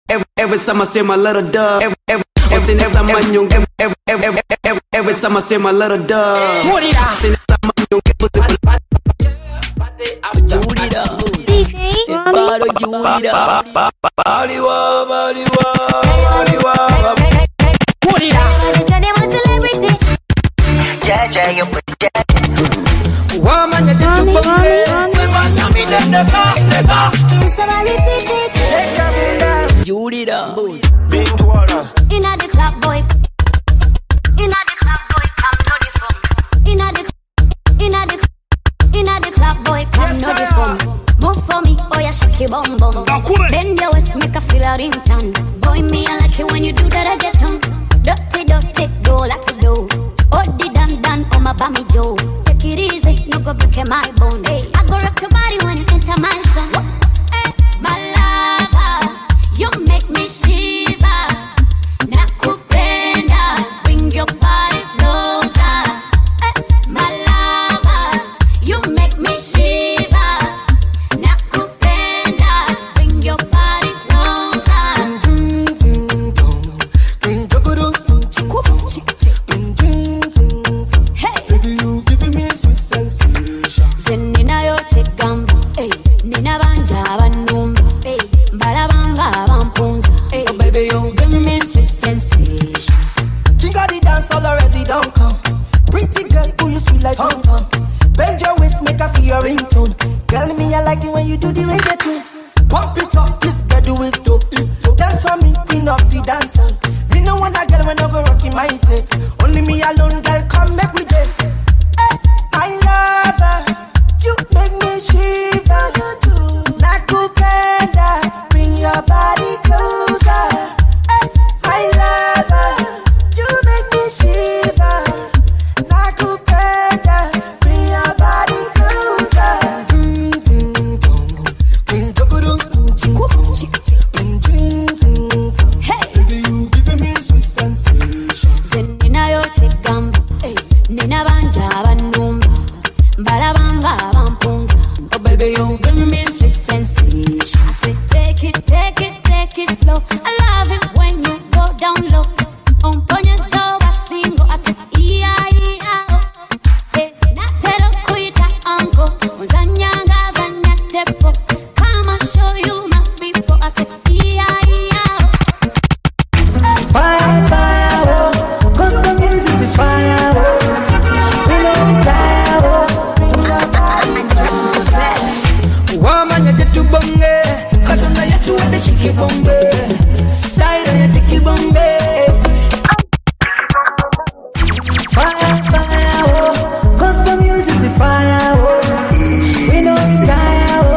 Every time I say my little dove, every time I say my little dove, woman, you did to Judy, big water. Inna the club, boy. Inna the club, boy. Come to the phone. Inna the club, boy. Come to the phone. Move for me, oh yeah, shake your bum bum. Bend your waist, make a feel a ringtone. Boy, me I like it when you do that. I get on. Dirty, do like to do. Oh, the dan, oh my bammy Joe. Take it easy, no go break my bone. Hey, I go rock your body when you enter my zone. Hey, my lover, you make me shiver. Nakupenda, bring your body closer. Hey, my lover, you make me shiver. Nakupenda, bring your body closer. Hey, baby, you giving me sweet sensation. Zenina yo chegamba, hey, nina banja banumba, hey, barabanga bampunza, hey, oh, baby, you giving me sweet sensation. King of the dance all already don't come. Pretty girl, who you sweet like Tom Tom. Bend your waist, make a feel your ringtone. Tell me I like it when you do the reggaeton. Pump it up, this bedu is dope. Dance for me, queen of the dancer. Me no want a girl when I go rocking my tape. Only me alone, girl, come make we day. Hey, my lover, you make me shiver. Nakupenda, bring your body closer. Hey, my lover, you make me shiver. Nakupenda, bring your body closer. Hey, baby, you giving me sweet sensation. zenina yo chegamba, hey, nina banja banumba, barabanga bampunza, oh baby, you giving me sweet sensation. I say take it slow. I love it when you go down low. Umponye soba singo, I say iya, oh. Hey, natero kuita anko, uzanyanga zanya tepo. Come and show you my people, I say iya, oh. Fire, fire, oh, cause the music is fire, oh. We don't die, oh. woman, you did to bonge. Kaduna yetu wende chiki bombe. Saira ya chiki bombe. Fire, fire, oh, cause the music be fire, oh. We don't die, oh.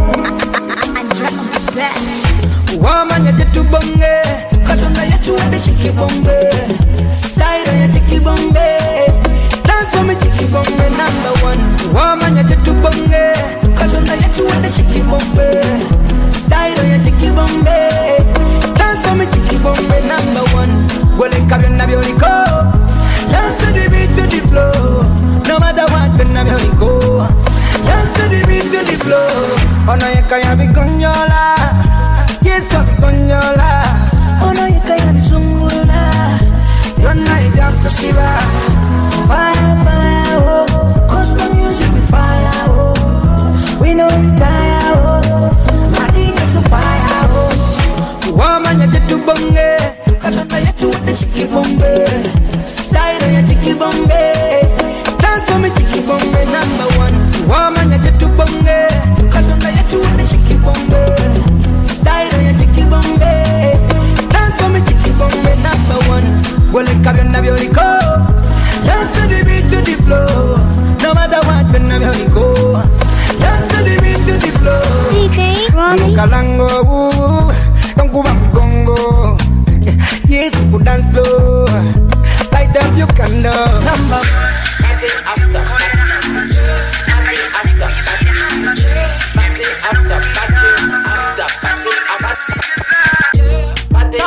Woman, you did to bonge. Kaduna yetu wende chiki bombe. Saira ya chiki bombe. Dance for me, chiki bonge number one. Woman, you did to bonge. Kaduna yetu wende chiki bombe. Style ya chiki bombe. Dance for me, chiki bombe number one. Well, it come in a beautiful. Dance to the beat, to the flow. No matter what, when I'm here, go. Dance to the beat, to the flow. Oh no, you can't be conyola. Yes, can't be conyola. Oh no, you can't be sungula. You're not a damn shiva. Fire, fire, oh, cause the music be fire, oh. We no retire, oh. My DJ so fire, oh. Woman, you did to bonge. Kaduna yetu wende chiki bombe. Style ya chiki bombe. Dance for me, chiki bombe number one. Woman, you did to bonge. Kaduna yetu wende chiki bombe. Style ya chiki bombe. Dance for me, chiki bombe number one. Well, it come in a beautiful. Dance to the beat, to the flow. No matter what, when I'm here, go. Dance to the beat, to the flow. DJ Ronnie. Kalango, don't go back, Congo. Yes, you dance slow. Like them, you can know. Number Party after party. Party after party. Party after party. After party after party. Party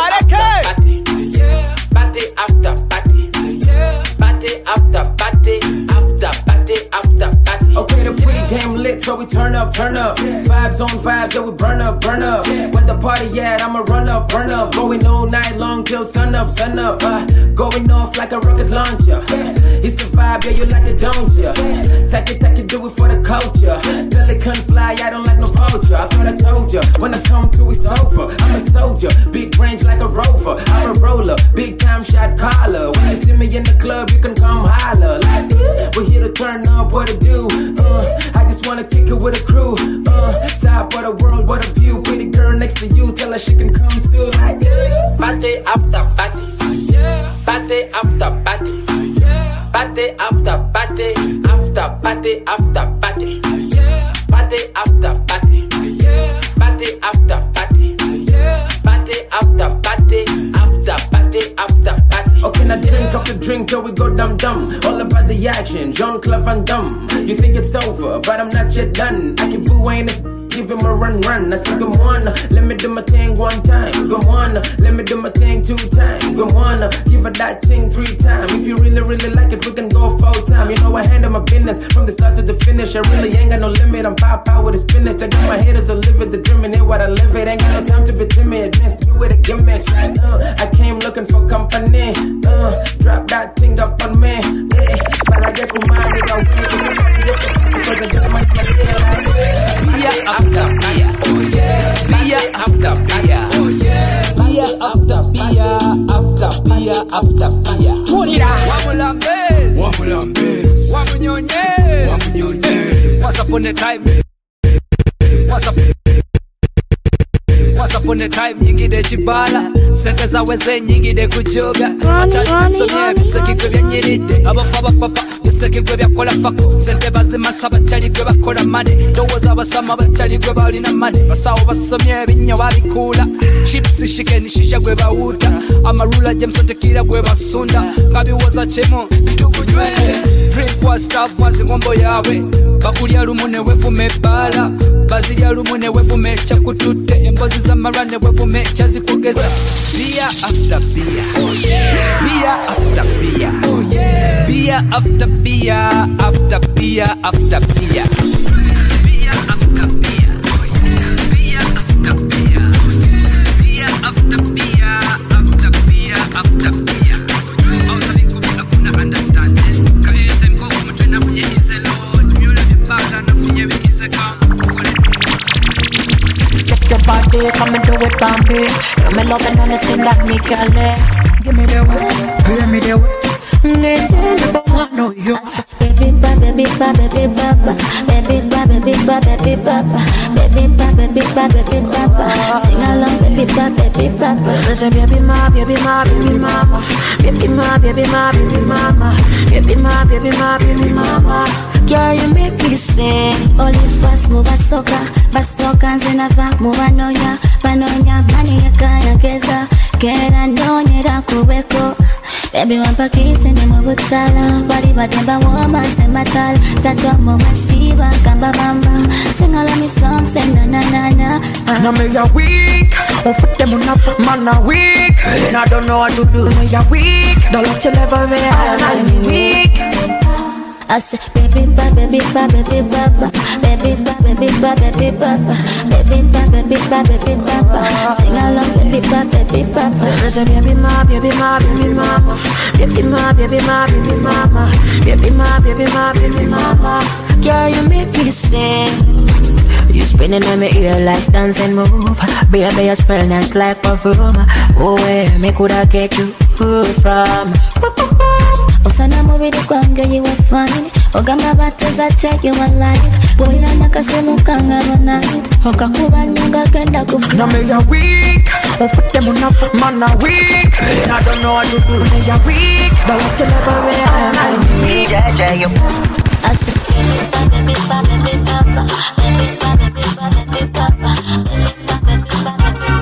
after party. Party after party. After party after party. Okay, the pregame lit, so we turn up. 5 vibes on vibes, yeah, we burn up. Where the party at, I'ma run up. Going all night long till sun up. Going off like a rocket launcher. It's the vibe, yeah, you like it, don't ya? Take it, do it for the culture. Pelican fly, I don't like no vulture. I thought I told ya, when I come through, it's over. I'm a soldier, big range like a rover. I'm a roller, big time shot caller. When you see me in the club, you can come holler. Like, we're here to turn up, what to do? I just wanna kick it with a crew. Top of the world, what a view. Pretty girl next to you, tell her she can come too. Like, party after party, party after party, party after party, after party after party, party after party, party after party, party after party, after party after party. Okay, now drink off the drink till we go dumb. All about the action, Jean-Claude Van Damme. You think it's over, but I'm not yet done. I keep booing this. Give him a run. I said, come on, let me do my thing one time. Come on, let me do my thing 2 times. Come on, give her that thing 3 times. If you really like it, we can go full time. You know I handle my business from the start to the finish. I really ain't got no limit. I'm pop out with a spinach. I got my haters to live it, the dream in it, what I live it. Ain't got no time to be timid. Miss me with a gimmick. I came looking for company. Drop that thing up on me. But I get kumani, I win because I got my beer after beer, beer after beer, beer after beer, after beer after beer. Wamulambes, wamunyonye. Once upon a time, once upon a time, nyingide chibala. Sente zaweze nyingide kujoga. Achali kusomye biseki kwe bya nyiride. Abafa bapapa biseki kwe bya kola fako. Sente bazima saba chali kwe bakola mane. Dowoza basama bachali kwe balina mane. Basawo basomye binyo babikula. Chips chicken shisha kwe bawuta. Amarula Jameson tequila kwe basunda. Kabiwoza chemo tukunywe. Drink was stuff was ngombo yawe. Bakulya lumune wefume bala. Bazilya lumune wefume chakutute. Embozi za marane wefume chazikugeza. Beer after beer, beer after beer, beer after beer, after beer after beer, beer after beer, beer after beer, beer after beer, after beer after beer. All the people hakuna understanding. Kaete mko mtu nafunye izelo, mule vibala nafunye izeka. Your body, come and do it, Bambi. You're me loving anything that me can let. Give me the way, give me the way. I know you. Baby ba, baby ba, baby ba, baby ba, baby ba, baby ba, baby ba, baby ba, baby ba. Sing along, baby ba, baby ba. Listen, baby ma, baby ma, baby mama, baby ma, baby ma, baby mama, baby ma, baby ma, baby mama. Girl, you make me sing. Only fast move basoka nzenava mubanonya banonya mani yakayageza kera ndonyera kubeko. Baby wampakise ni mubutala bali bademba woma sematala satomo masiba kamba bamba sing all of me songs and na. Now me a weak, I put them on up, man a weak. And I don't know what to do. Me a weak, don't let you never me and I'm weak. I say baby ba, baby ba, baby ba, baby ba, baby ba, baby ba, baby ba, baby ba, baby ba. Sing along, baby ba, baby ba. Listen, baby ma, baby ma, baby mama, baby ma, baby ma, baby mama, baby ma, baby ma, baby mama. Girl, you make me sing. You spinning on my ear like dancing move. Baby, you smell nice like perfume. Oh, where me coulda get you from? Osana mubiri kwange you were fine. Ogamba bateza take you alive. Boya nakasemu kangaro night. Okakuba nyonga kenda kufu. Now me a weak, I put them on up, man a weak. And I don't know what to do. Me a weak, don't let you never me and I'm weak. Jaja, you. I say baby ba, baby ba, baby ba, baby ba, baby ba, baby ba, baby ba,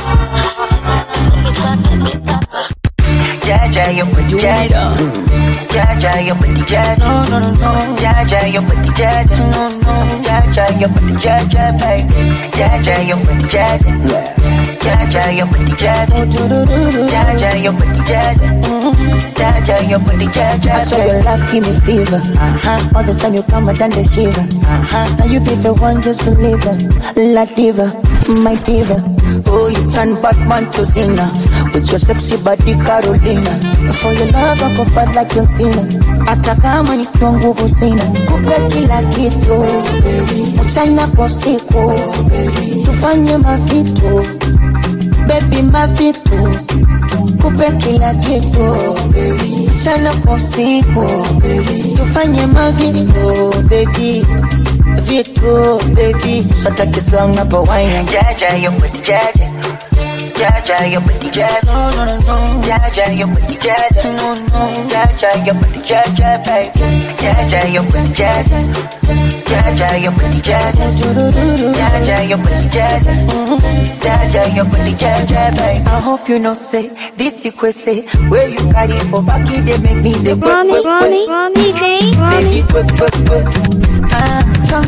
baby ba, baby ba. Jaja, you put the jaja. Jaja, you put the jaja. No. Jaja, you put the jaja. No. Jaja, you put the jaja, baby. Jaja, you put the jaja. Jaja, your body jaja. Jaja, your body jaja. Jaja, your body jaja. I swear your love give me fever. All the time you come and the shiver. Now you be the one, just believe it. La diva, my diva. Oh, you turn Batman to Zina with your sexy body Carolina. For your love I go fight like John Cena. Hata kama nikiwa nguvu sina. Kupe kila kitu mchana kwa usiku. Tufanye mavitu baby, mavitu. Kupe kila kitu mchana kwa usiku. Tufanye mavitu baby, vitu baby. So take it slow, not a wine. Jaja, your body jaja. Jaja, your body jaja. No. Jaja, your body jaja. No. Jaja, your body jaja, baby. Jaja, your body jaja. Jaja, your body jaja. Jaja, your body jaja. Jaja, your body jaja, baby. I hope you know say this you could say where you carry for back you they make me the Ronnie, baby quick. Come.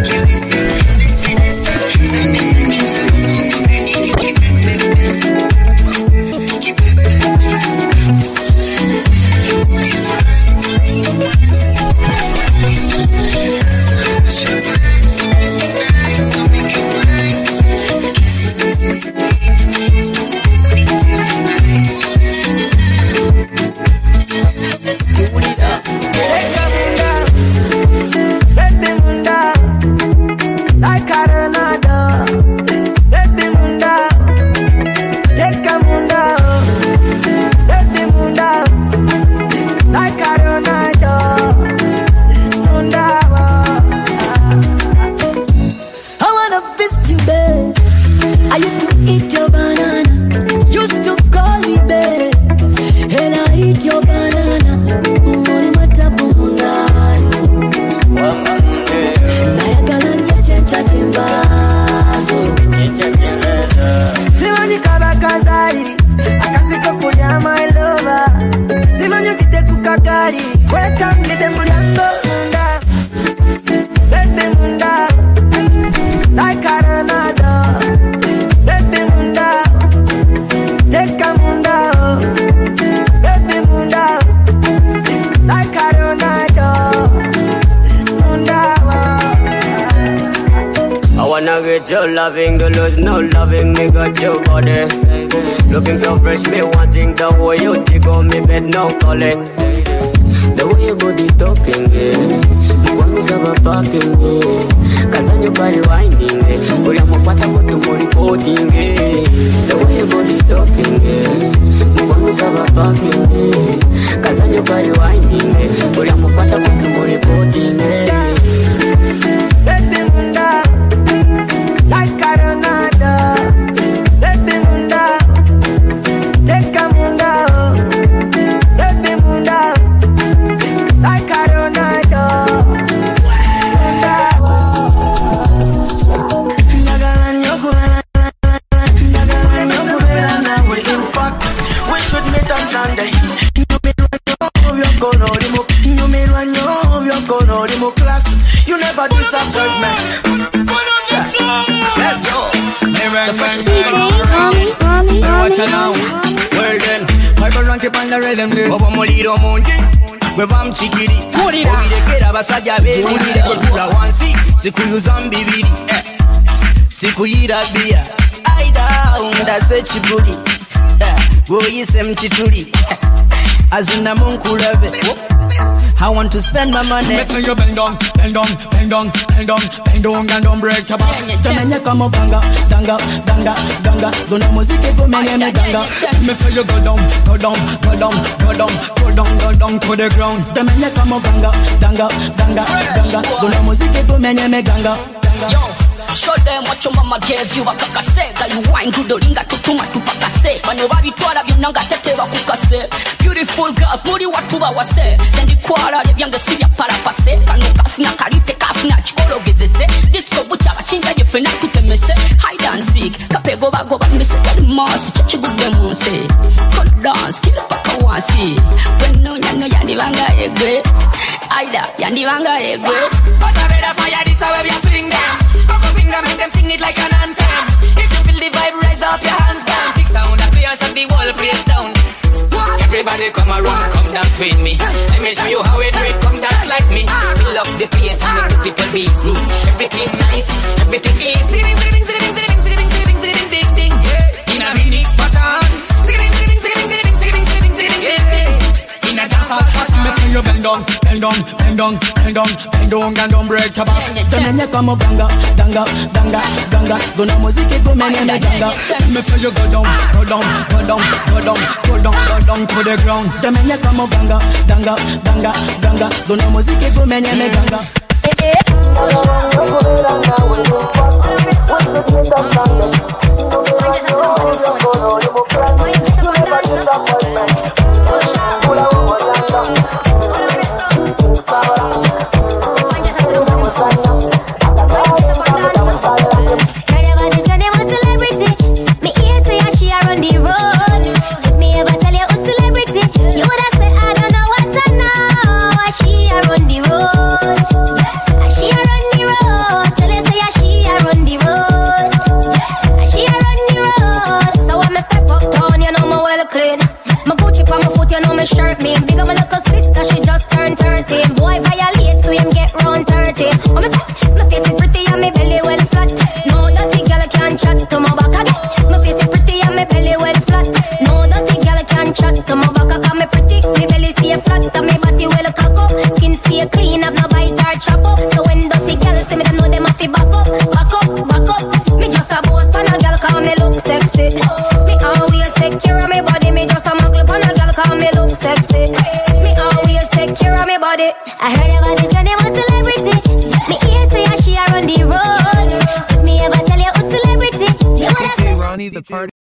Your loving, you lose no loving, me got your body. Looking so fresh, me wanting the way you jiggle me bed, no calling. The way your body talking, the one who's ever parking, cause on your body winding, we are more pata go to more reporting. The way your body talking, the one who's ever parking, cause on your body winding, we are more pata go to more reporting. Like Coronado, baby munda, take a munda, baby munda, like Coronado, in fact, we should meet on Sunday. You never disappoint me. Let's go. Watch out now. Well then, I will rank up on the rhythm list. Over Moliro Monte, we vam chikiri. Obi de kera basaja be, uli de kutula wansi. Siku yuzambi vidi, siku yira bia. Aida undaze chiburi, boyise mchituri. Azina munkulabe. I want to spend my money. Me say you bend down, and don't break your back. Tamenya kama ganga. Dona muziki kumenya me ganga. Me say you go down to the ground. Tamenya kama ganga. Dona muziki kumenya me ganga. Yo. Show them what your mama gave you. Wakakase, gal you wine to the ringa tutuma tupakase. Bano babitwala binanga tete bakukase. Beautiful girls, muri watu bawase. Then the kwara lebyange sibya parapase. Bano kafuna karite kafuna chikolo gezese. Disco bucha bachinga jefena tutemese. Hide and seek, kapego bagoba mise gal mas chachi gude munse. Cold dance, kill paka wansi. Weno nyano yandi banga egwe. Aida yandi banga egwe. But I better fire this away, we are swing them. Finger, make them sing it like an anthem. If you feel the vibe, raise up your hands Baby, come around, come dance with me. Let me show you how it works. Come dance like me. Fill up the place and make the people busy. Everything nice, everything easy. In a mix pattern. In a dance hall fashion. Me say you bend down, bend down, bend down, bend down, bend down and don't break your back. Tenenye kama ganga, ganga, ganga, ganga. Gonna muziki go menye me ganga. Me say you go down, go down, go down, go down, go down, go down to the ground. Tenenye kama ganga, ganga, ganga, ganga. Gonna muziki go menye me ganga. Shirt me, big up my little sister, she just turned 13. Boy violate, so him get round 30. Oh, me say, my face is pretty and my belly well flat. No dirty girl can chat to my back again. My face is pretty and my belly well flat. No dirty girl can chat to my back. Cause me pretty, my belly stay flat and my body well cock up. Skin stay clean, have no bite or chop up. So when dirty girl see me, them know them have to back up, back up, back up. Me just a boss pan a girl, cause me look sexy. Me always take care of my body, me just a muggle pan a girl, cause me look sexy. Me always take care of my body. I heard about this girl, they want celebrity. Me ear say she a run the road. Me ever tell you who's celebrity? You would have said Ronnie the party.